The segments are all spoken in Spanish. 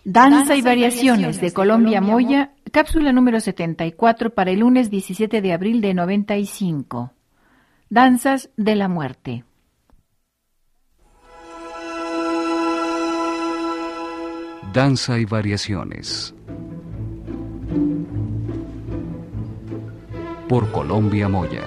Danza y variaciones de Colombia Moya, cápsula número 74 para el lunes 17 de abril de 95. Danzas de la muerte. Danza y variaciones. Por Colombia Moya.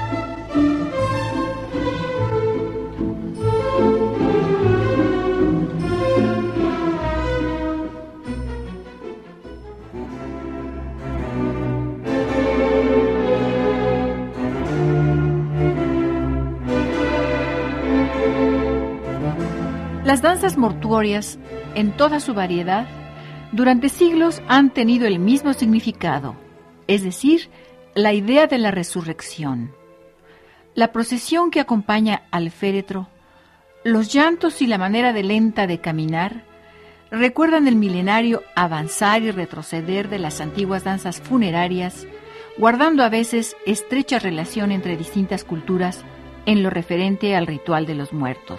Las danzas mortuorias, en toda su variedad, durante siglos han tenido el mismo significado, es decir, la idea de la resurrección. La procesión que acompaña al féretro, los llantos y la manera lenta de caminar, recuerdan el milenario avanzar y retroceder de las antiguas danzas funerarias, guardando a veces estrecha relación entre distintas culturas en lo referente al ritual de los muertos.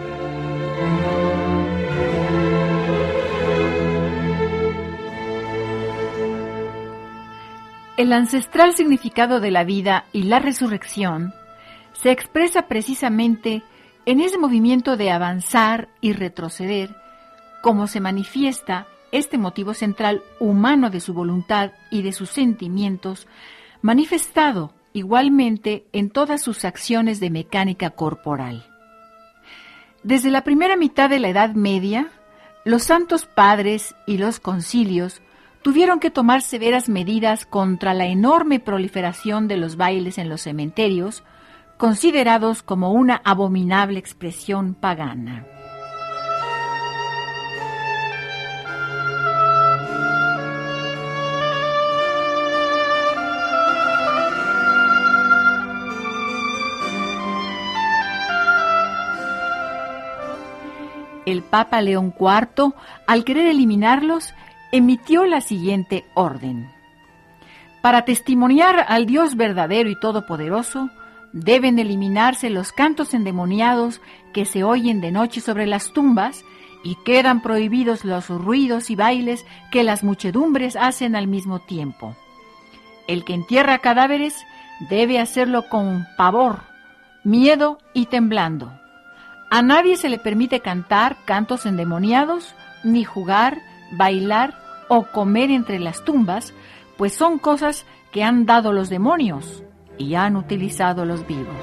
El ancestral significado de la vida y la resurrección se expresa precisamente en ese movimiento de avanzar y retroceder, como se manifiesta este motivo central humano de su voluntad y de sus sentimientos, manifestado igualmente en todas sus acciones de mecánica corporal. Desde la primera mitad de la Edad Media, los santos padres y los concilios tuvieron que tomar severas medidas contra la enorme proliferación de los bailes en los cementerios, considerados como una abominable expresión pagana. El Papa León IV, al querer eliminarlos, emitió la siguiente orden: para testimoniar al Dios verdadero y todopoderoso, deben eliminarse los cantos endemoniados que se oyen de noche sobre las tumbas, y quedan prohibidos los ruidos y bailes que las muchedumbres hacen al mismo tiempo. El que entierra cadáveres debe hacerlo con pavor, miedo y temblando. A nadie se le permite cantar cantos endemoniados, ni jugar, bailar o comer entre las tumbas, pues son cosas que han dado los demonios y han utilizado los vivos.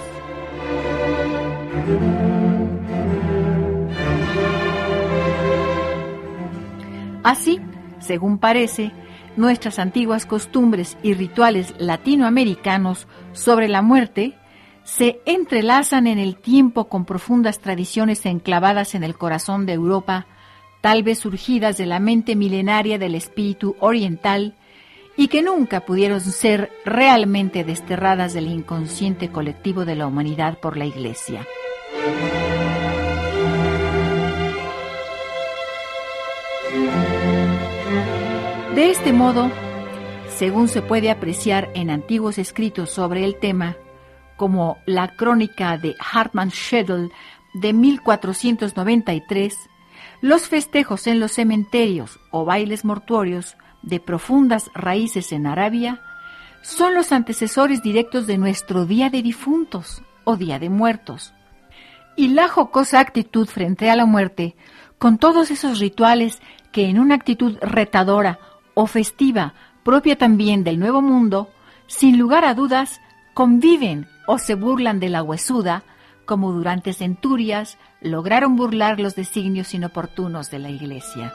Así, según parece, nuestras antiguas costumbres y rituales latinoamericanos sobre la muerte se entrelazan en el tiempo con profundas tradiciones enclavadas en el corazón de Europa, tal vez surgidas de la mente milenaria del espíritu oriental, y que nunca pudieron ser realmente desterradas del inconsciente colectivo de la humanidad por la Iglesia. De este modo, según se puede apreciar en antiguos escritos sobre el tema, como la crónica de Hartmann Schedel de 1493, los festejos en los cementerios o bailes mortuorios de profundas raíces en Arabia son los antecesores directos de nuestro Día de Difuntos o Día de Muertos. Y la jocosa actitud frente a la muerte, con todos esos rituales que en una actitud retadora o festiva propia también del Nuevo Mundo, sin lugar a dudas, conviven o se burlan de la huesuda, como durante centurias lograron burlar los designios inoportunos de la Iglesia.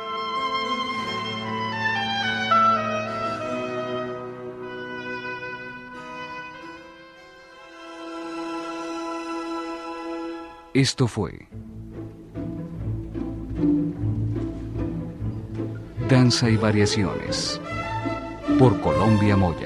Esto fue Danza y variaciones por Colombia Moya.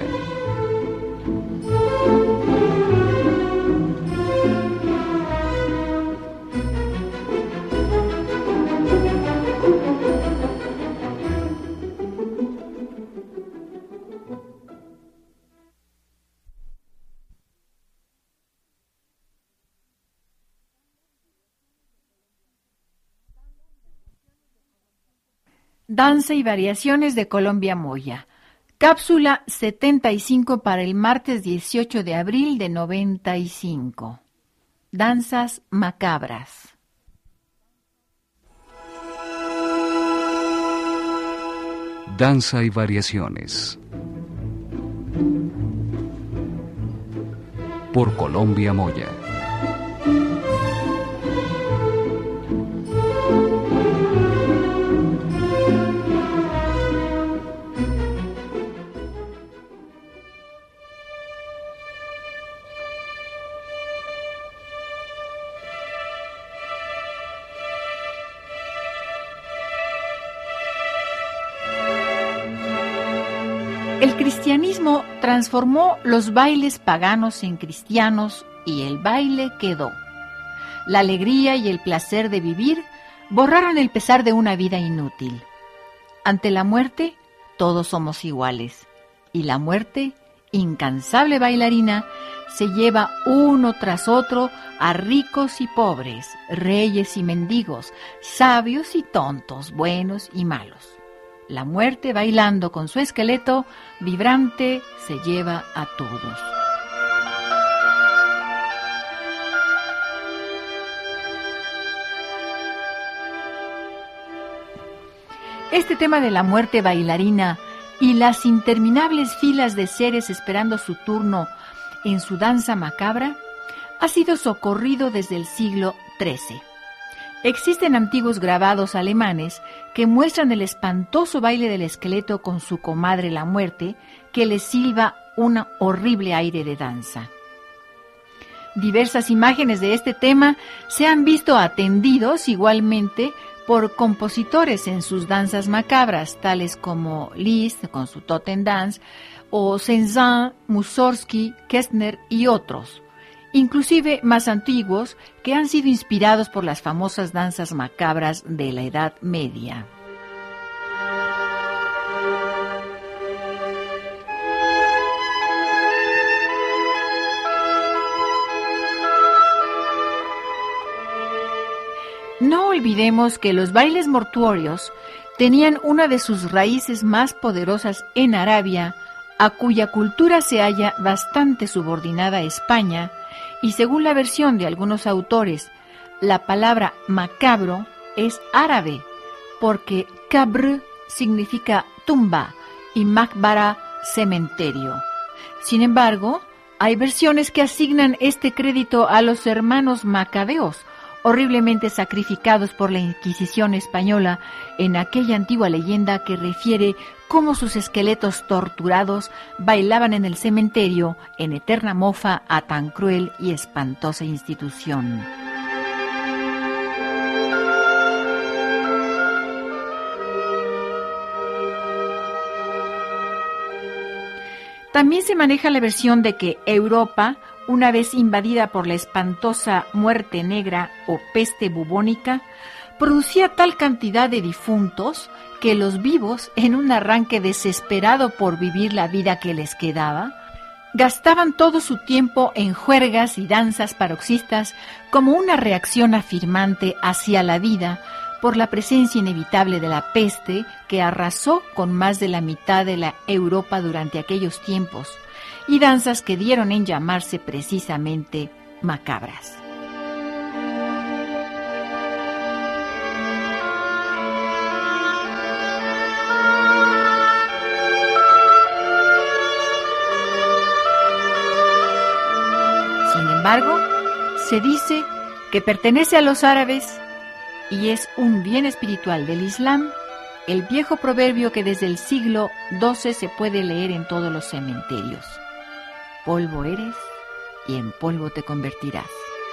Danza y variaciones de Colombia Moya. Cápsula 75 para el martes 18 de abril de 95. Danzas macabras. Danza y variaciones. Por Colombia Moya. El cristianismo transformó los bailes paganos en cristianos y el baile quedó. La alegría y el placer de vivir borraron el pesar de una vida inútil. Ante la muerte, todos somos iguales. Y la muerte, incansable bailarina, se lleva uno tras otro a ricos y pobres, reyes y mendigos, sabios y tontos, buenos y malos. La muerte, bailando con su esqueleto vibrante, se lleva a todos. Este tema de la muerte bailarina y las interminables filas de seres esperando su turno en su danza macabra ha sido socorrido desde el siglo XIII. Existen antiguos grabados alemanes que muestran el espantoso baile del esqueleto con su comadre la muerte, que le silba un horrible aire de danza. Diversas imágenes de este tema se han visto atendidos igualmente por compositores en sus danzas macabras, tales como Liszt con su Totendance, o Cézanne, Mussorgsky, Kästner y otros, inclusive más antiguos, que han sido inspirados por las famosas danzas macabras de la Edad Media. No olvidemos que los bailes mortuorios tenían una de sus raíces más poderosas en Arabia, a cuya cultura se halla bastante subordinada a España, y según la versión de algunos autores, la palabra macabro es árabe, porque qabr significa tumba y maqbara cementerio. Sin embargo, hay versiones que asignan este crédito a los hermanos macabeos, horriblemente sacrificados por la Inquisición española en aquella antigua leyenda que refiere cómo sus esqueletos torturados bailaban en el cementerio en eterna mofa a tan cruel y espantosa institución. También se maneja la versión de que Europa, una vez invadida por la espantosa muerte negra o peste bubónica, producía tal cantidad de difuntos que los vivos, en un arranque desesperado por vivir la vida que les quedaba, gastaban todo su tiempo en juergas y danzas paroxistas como una reacción afirmante hacia la vida por la presencia inevitable de la peste que arrasó con más de la mitad de la Europa durante aquellos tiempos, y danzas que dieron en llamarse precisamente macabras. Sin embargo, se dice que pertenece a los árabes y es un bien espiritual del Islam, el viejo proverbio que desde el siglo XII se puede leer en todos los cementerios: polvo eres y en polvo te convertirás.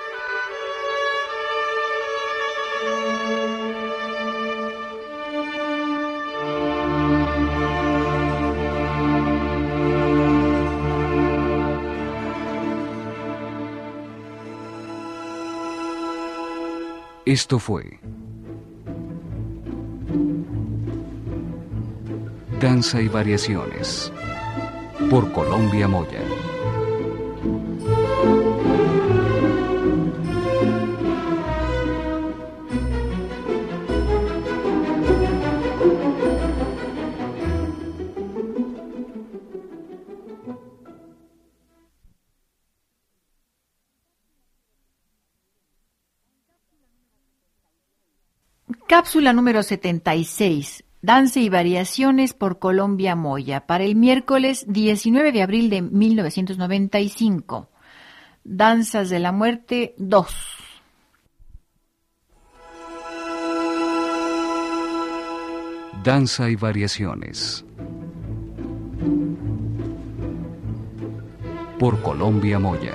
Esto fue Danza y variaciones por Colombia Moya. Cápsula número 76. Danza y variaciones por Colombia Moya, para el miércoles 19 de abril de 1995. Danzas de la Muerte 2. Danza y variaciones. Por Colombia Moya.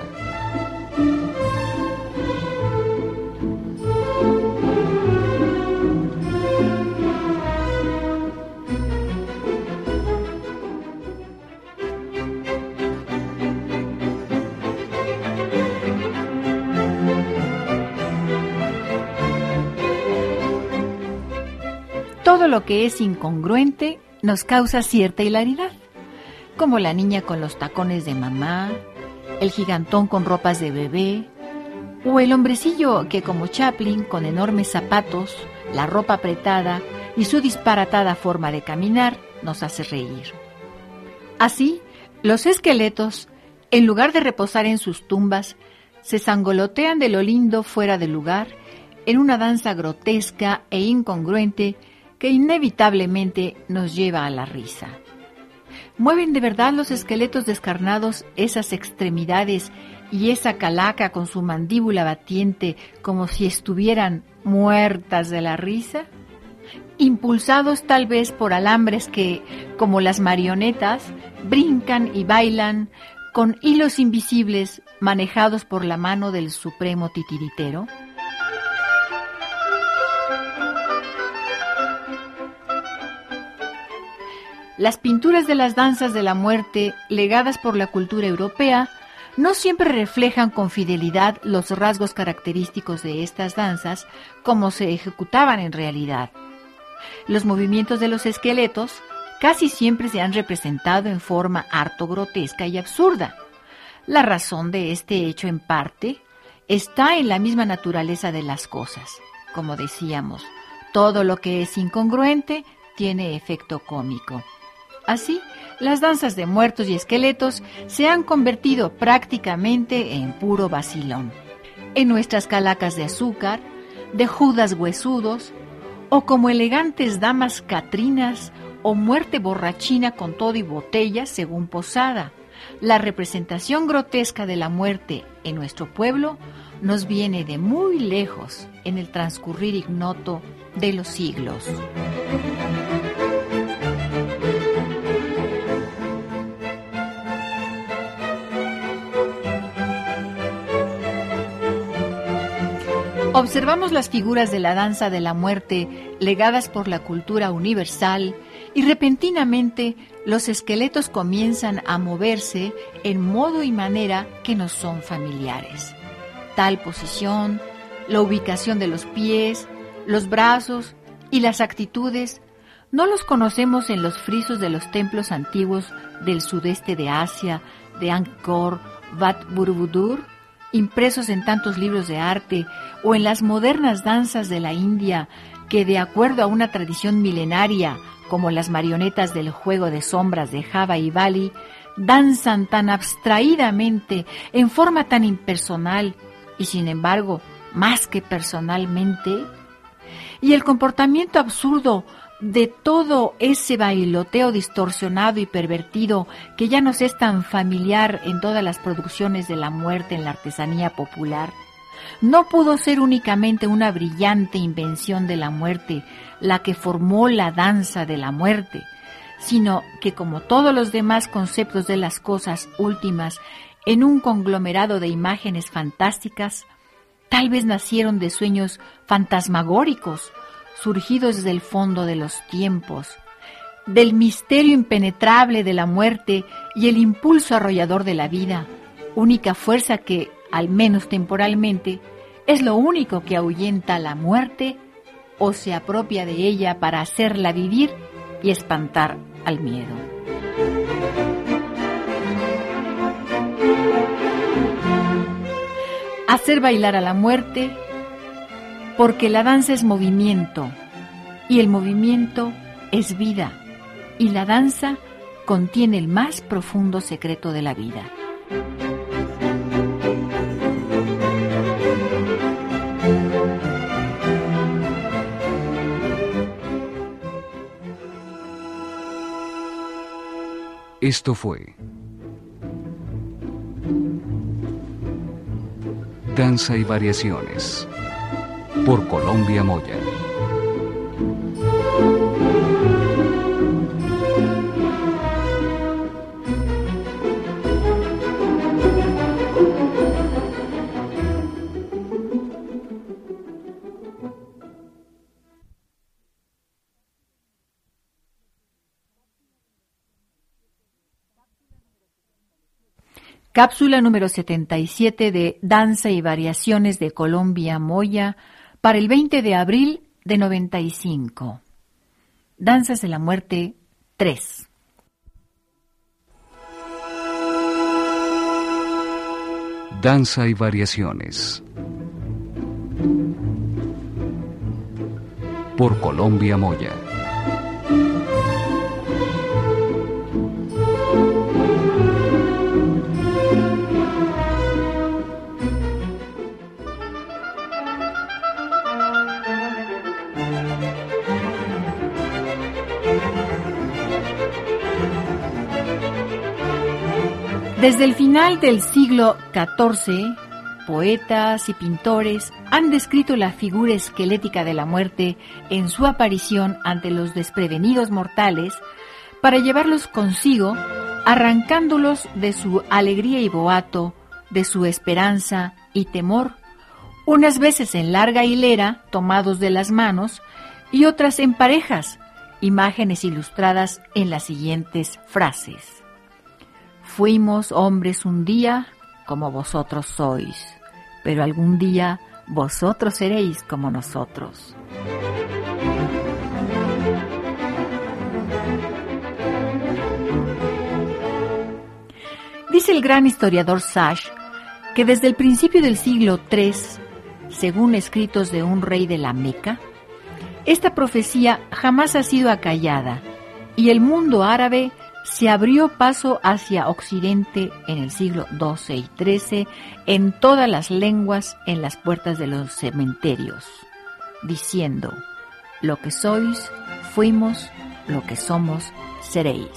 Todo lo que es incongruente nos causa cierta hilaridad, como la niña con los tacones de mamá, el gigantón con ropas de bebé, o el hombrecillo que, como Chaplin, con enormes zapatos, la ropa apretada y su disparatada forma de caminar, nos hace reír. Así, los esqueletos, en lugar de reposar en sus tumbas, se sangolotean de lo lindo fuera de lugar en una danza grotesca e incongruente que inevitablemente nos lleva a la risa. ¿Mueven de verdad los esqueletos descarnados esas extremidades y esa calaca con su mandíbula batiente como si estuvieran muertas de la risa? Impulsados tal vez por alambres que, como las marionetas, brincan y bailan con hilos invisibles manejados por la mano del supremo titiritero. Las pinturas de las danzas de la muerte, legadas por la cultura europea, no siempre reflejan con fidelidad los rasgos característicos de estas danzas como se ejecutaban en realidad. Los movimientos de los esqueletos casi siempre se han representado en forma harto grotesca y absurda. La razón de este hecho, en parte, está en la misma naturaleza de las cosas. Como decíamos, todo lo que es incongruente tiene efecto cómico. Así, las danzas de muertos y esqueletos se han convertido prácticamente en puro vacilón. En nuestras calacas de azúcar, de judas huesudos, o como elegantes damas catrinas o muerte borrachina con todo y botella según posada, la representación grotesca de la muerte en nuestro pueblo nos viene de muy lejos en el transcurrir ignoto de los siglos. Observamos las figuras de la danza de la muerte legadas por la cultura universal y repentinamente los esqueletos comienzan a moverse en modo y manera que nos son familiares. Tal posición, la ubicación de los pies, los brazos y las actitudes no los conocemos en los frisos de los templos antiguos del sudeste de Asia, de Angkor Wat Borobudur, impresos en tantos libros de arte, o en las modernas danzas de la India que, de acuerdo a una tradición milenaria, como las marionetas del juego de sombras de Java y Bali, danzan tan abstraídamente, en forma tan impersonal y, sin embargo, más que personalmente. Y el comportamiento absurdo de todo ese bailoteo distorsionado y pervertido que ya nos es tan familiar en todas las producciones de la muerte en la artesanía popular, no pudo ser únicamente una brillante invención de la muerte la que formó la danza de la muerte, sino que, como todos los demás conceptos de las cosas últimas en un conglomerado de imágenes fantásticas, tal vez nacieron de sueños fantasmagóricos surgidos desde el fondo de los tiempos, del misterio impenetrable de la muerte y el impulso arrollador de la vida, única fuerza que, al menos temporalmente, es lo único que ahuyenta a la muerte o se apropia de ella para hacerla vivir y espantar al miedo. Hacer bailar a la muerte, porque la danza es movimiento, y el movimiento es vida, y la danza contiene el más profundo secreto de la vida. Esto fue Danza y Variaciones por Colombia Moya. Cápsula número 77 de Danza y Variaciones de Colombia Moya para el 20 de abril de 95. Danzas de la Muerte 3. Danza y Variaciones por Colombia Moya. Desde el final del siglo XIV, poetas y pintores han descrito la figura esquelética de la muerte en su aparición ante los desprevenidos mortales para llevarlos consigo, arrancándolos de su alegría y boato, de su esperanza y temor, unas veces en larga hilera, tomados de las manos, y otras en parejas, imágenes ilustradas en las siguientes frases. Fuimos hombres un día como vosotros sois, pero algún día vosotros seréis como nosotros. Dice el gran historiador Sachs que desde el principio del siglo III, según escritos de un rey de la Meca, esta profecía jamás ha sido acallada y el mundo árabe se abrió paso hacia Occidente en el siglo XII y XIII en todas las lenguas en las puertas de los cementerios, diciendo, lo que sois, fuimos, lo que somos, seréis.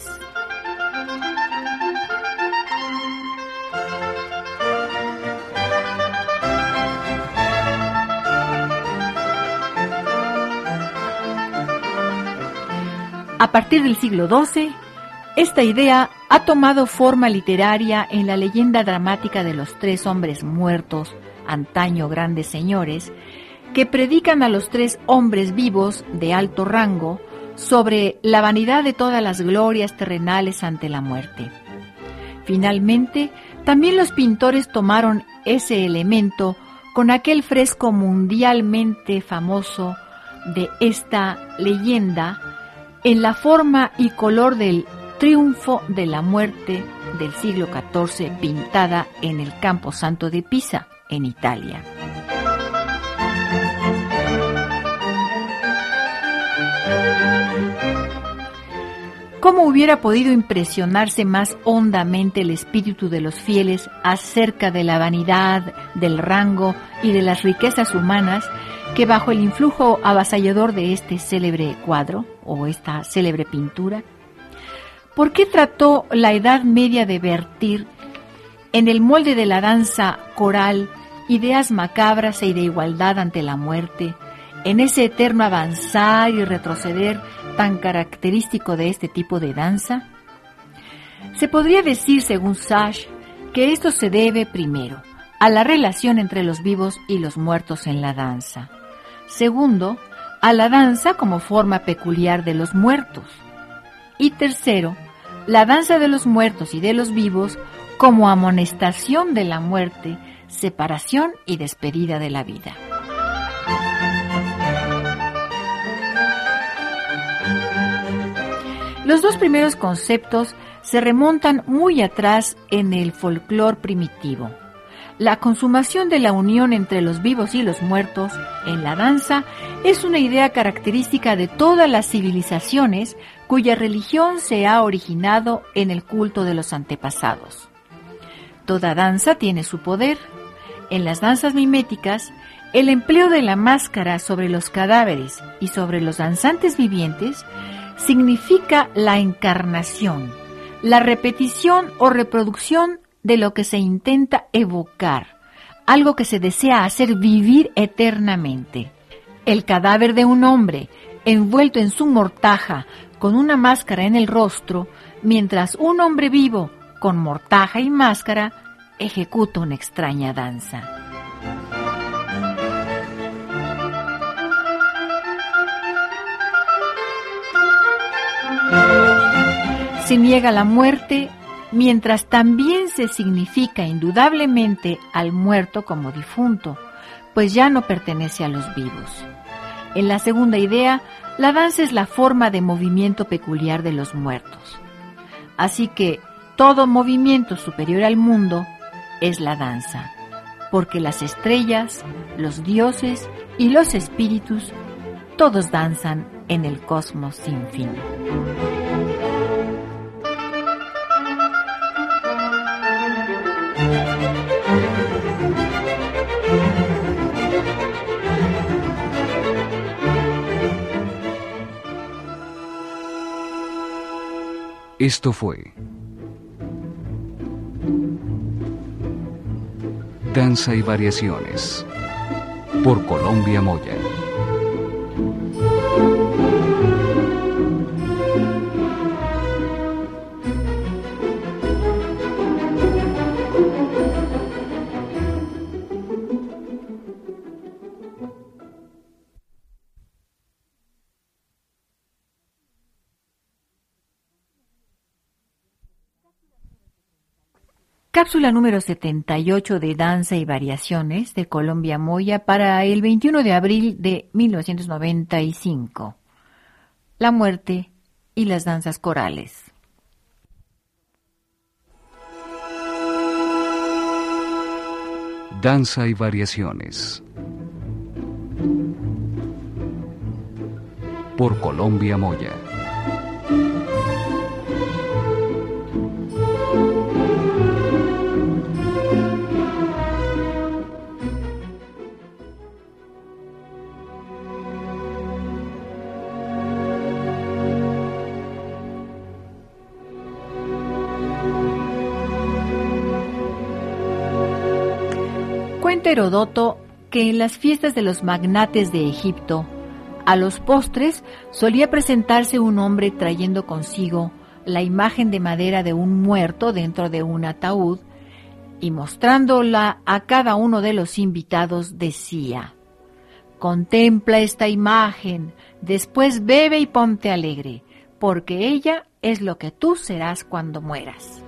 A partir del siglo XII, esta idea ha tomado forma literaria en la leyenda dramática de los tres hombres muertos, antaño grandes señores, que predican a los tres hombres vivos de alto rango sobre la vanidad de todas las glorias terrenales ante la muerte. Finalmente, también los pintores tomaron ese elemento con aquel fresco mundialmente famoso de esta leyenda en la forma y color del Triunfo de la Muerte del siglo XIV, pintada en el Campo Santo de Pisa, en Italia. ¿Cómo hubiera podido impresionarse más hondamente el espíritu de los fieles acerca de la vanidad, del rango y de las riquezas humanas que bajo el influjo avasallador de este célebre cuadro o esta célebre pintura? ¿Por qué trató la Edad Media de vertir en el molde de la danza coral ideas macabras y de igualdad ante la muerte, en ese eterno avanzar y retroceder tan característico de este tipo de danza? Se podría decir, según Sachs, que esto se debe, primero, a la relación entre los vivos y los muertos en la danza. Segundo, a la danza como forma peculiar de los muertos. Y tercero, la danza de los muertos y de los vivos como amonestación de la muerte, separación y despedida de la vida. Los dos primeros conceptos se remontan muy atrás en el folclore primitivo. La consumación de la unión entre los vivos y los muertos en la danza es una idea característica de todas las civilizaciones cuya religión se ha originado en el culto de los antepasados. Toda danza tiene su poder. En las danzas miméticas, el empleo de la máscara sobre los cadáveres y sobre los danzantes vivientes significa la encarnación, la repetición o reproducción de lo que se intenta evocar, algo que se desea hacer vivir eternamente. El cadáver de un hombre envuelto en su mortaja con una máscara en el rostro, mientras un hombre vivo con mortaja y máscara ejecuta una extraña danza. Se niega la muerte, mientras también se significa indudablemente al muerto como difunto, pues ya no pertenece a los vivos. En la segunda idea, la danza es la forma de movimiento peculiar de los muertos. Así que todo movimiento superior al mundo es la danza, porque las estrellas, los dioses y los espíritus, todos danzan en el cosmos sin fin. Esto fue Danza y Variaciones por Colombia Moya. Cápsula número 78 de Danza y Variaciones de Colombia Moya para el 21 de abril de 1995. La muerte y las danzas corales. Danza y Variaciones por Colombia Moya. Cuenta Heródoto que en las fiestas de los magnates de Egipto, a los postres solía presentarse un hombre trayendo consigo la imagen de madera de un muerto dentro de un ataúd y mostrándola a cada uno de los invitados decía: «Contempla esta imagen, después bebe y ponte alegre, porque ella es lo que tú serás cuando mueras».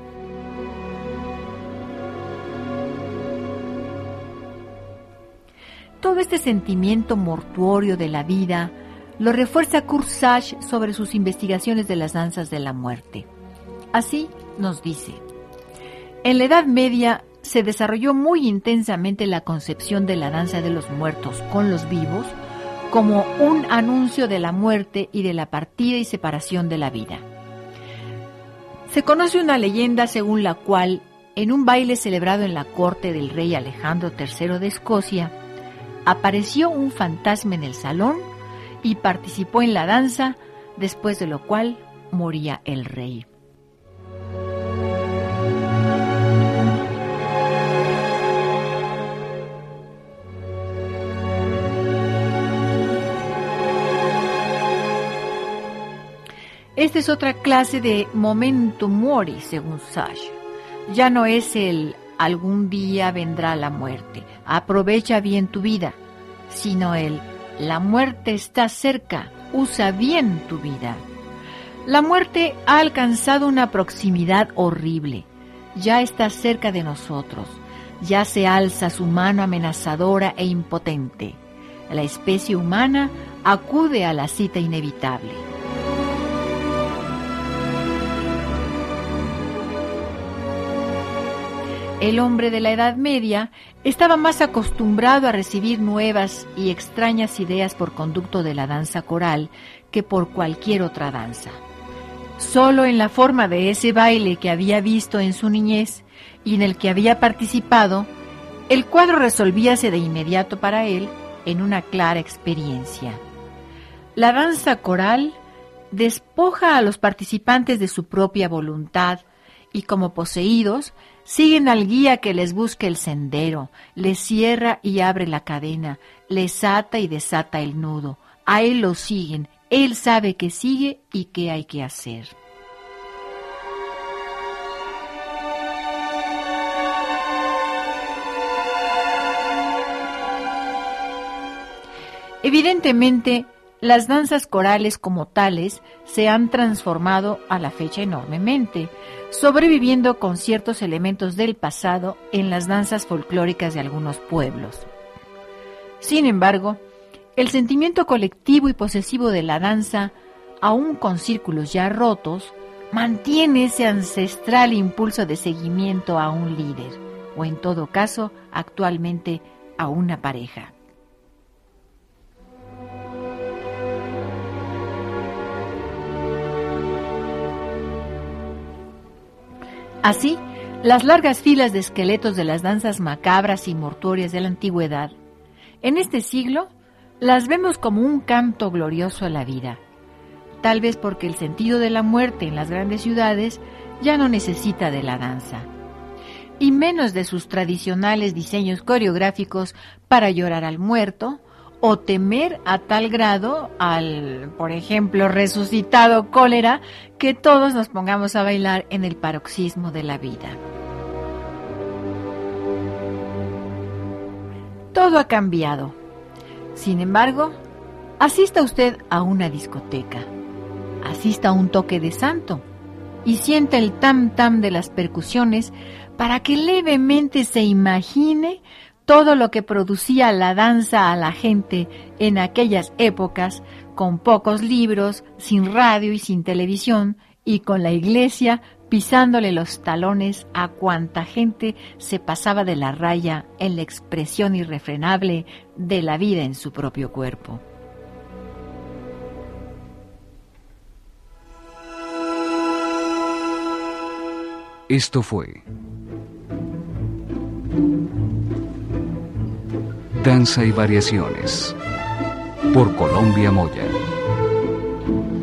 Todo este sentimiento mortuorio de la vida lo refuerza Kurt Sachs sobre sus investigaciones de las danzas de la muerte. Así nos dice: en la Edad Media se desarrolló muy intensamente la concepción de la danza de los muertos con los vivos como un anuncio de la muerte y de la partida y separación de la vida. Se conoce una leyenda según la cual, en un baile celebrado en la corte del rey Alejandro III de Escocia, apareció un fantasma en el salón y participó en la danza, después de lo cual moría el rey. Esta es otra clase de memento mori, según Sachs. Ya no es el algún día vendrá la muerte, aprovecha bien tu vida, sino la muerte está cerca, usa bien tu vida. La muerte ha alcanzado una proximidad horrible, ya está cerca de nosotros, ya se alza su mano amenazadora e impotente. La especie humana acude a la cita inevitable. El hombre de la Edad Media estaba más acostumbrado a recibir nuevas y extrañas ideas por conducto de la danza coral que por cualquier otra danza. Solo en la forma de ese baile que había visto en su niñez y en el que había participado, el cuadro resolvíase de inmediato para él en una clara experiencia. La danza coral despoja a los participantes de su propia voluntad y, como poseídos, siguen al guía que les busca el sendero, les cierra y abre la cadena, les ata y desata el nudo. A él lo siguen, él sabe qué sigue y qué hay que hacer. Evidentemente, las danzas corales como tales se han transformado a la fecha enormemente, sobreviviendo con ciertos elementos del pasado en las danzas folclóricas de algunos pueblos. Sin embargo, el sentimiento colectivo y posesivo de la danza, aun con círculos ya rotos, mantiene ese ancestral impulso de seguimiento a un líder, o en todo caso, actualmente a una pareja. Así, las largas filas de esqueletos de las danzas macabras y mortuorias de la antigüedad, en este siglo, las vemos como un canto glorioso a la vida, tal vez porque el sentido de la muerte en las grandes ciudades ya no necesita de la danza, y menos de sus tradicionales diseños coreográficos para llorar al muerto, o temer a tal grado al, por ejemplo, resucitado cólera, que todos nos pongamos a bailar en el paroxismo de la vida. Todo ha cambiado. Sin embargo, asista usted a una discoteca, asista a un toque de santo y sienta el tam-tam de las percusiones para que levemente se imagine todo lo que producía la danza a la gente en aquellas épocas, con pocos libros, sin radio y sin televisión, y con la iglesia pisándole los talones a cuanta gente se pasaba de la raya en la expresión irrefrenable de la vida en su propio cuerpo. Esto fue Danza y Variaciones por Colombia Moya.